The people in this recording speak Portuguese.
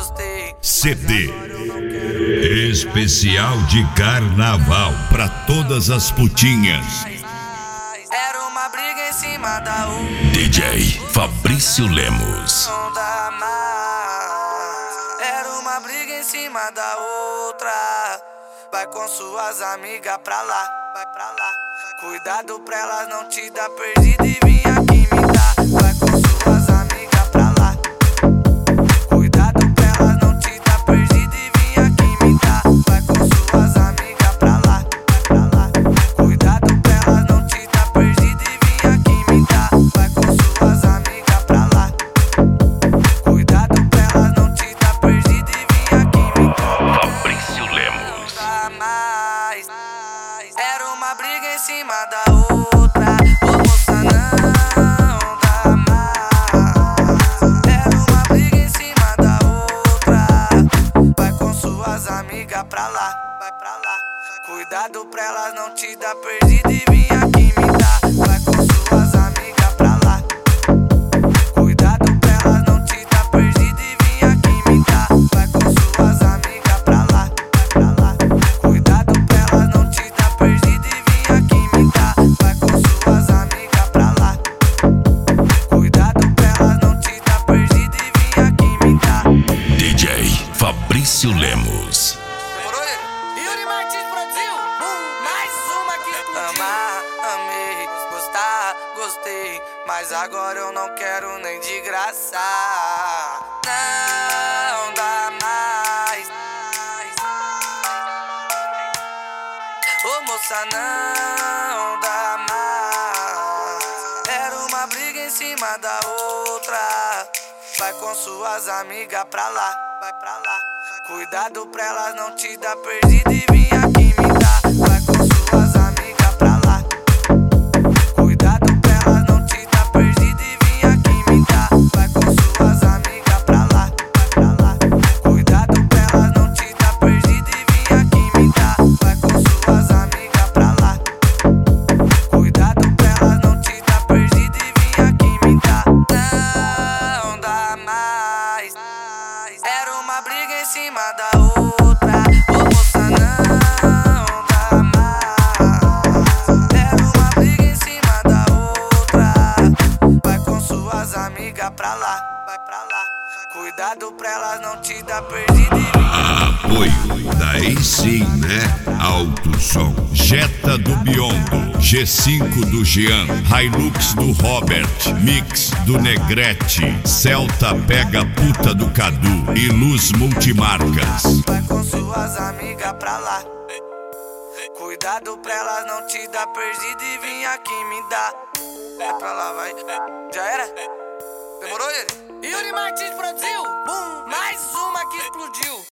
gostei. CD especial de carnaval pra todas as putinhas. Era uma briga em cima da outra. DJ Fabrício Lemos. Não dá mais. Era uma briga em cima da outra. Vai com suas amigas pra lá, vai pra lá. Cuidado pra elas não te dar perdida e vim aqui me dar. Vai com suas amigas pra lá. Cuidado pra elas não te dar perdida e vim aqui me dar. Vai com suas amigas pra lá, vai pra lá. Cuidado pra elas não te dar perdida e vim aqui me dar. Vai com suas amigas pra lá. Cuidado pra elas não te dar perdida e vim aqui me dar. Fabrício Lemos. Mais. Era uma briga em cima da outra. Ô moça, não dá mais. Era uma briga em cima da outra. Vai com suas amigas pra lá, vai pra lá. Cuidado pra elas não te dar perdida e vim aqui me dar. Vai com suas amigas pra lá. Cuidado pra elas não te dar perdida e vim aqui me dar. Vai com suas amigas pra lá, vai pra lá. Cuidado pra elas não te dar perdida e vim aqui me dar. Vai com suas amigas pra lá. Cuidado pra elas não te dar perdida e vim aqui me dar. DJ Fabrício Lemos. Demorou ele? Yuri Martins produziu. Mais uma que explodiu. Amar, amei, gostar, gostei. Mas agora eu não quero nem de graça. Não dá mais. Ô moça, não dá mais. Era uma briga em cima da outra. Vai com suas amigas pra lá, vai pra lá. Cuidado pra elas não te dar perdida e vim aqui me dar. Vai com suas amigas pra lá. Cuidado pra elas não te dar perdida e vim aqui me dar. Vai com suas amigas pra lá, vai pra lá. Cuidado pra elas não te dar perdida e vim aqui me dar. Vai com suas amigas pra lá. Cuidado pra elas não te dar perdida e vim aqui me dar. Não dá mais. Era uma briga em cima da outra. Ô moça, não dá mais. Era uma briga em cima da outra. Vai com suas amigas pra lá, vai pra lá. Cuidado pra elas não te dar perdida e vim. Apoio, daí sim, né? Alto som. Jetta do Biondo, G5 do Jean, Hilux do Robert, Mix do Negrete, Celta pega puta do Cadu e Luz Multimarcas. Vai com suas amigas pra lá. Cuidado pra elas não te dar perdida e vim aqui me dar. É pra lá, vai. Já era? Demorou ele? Yuri Martins produziu. Mais uma que explodiu.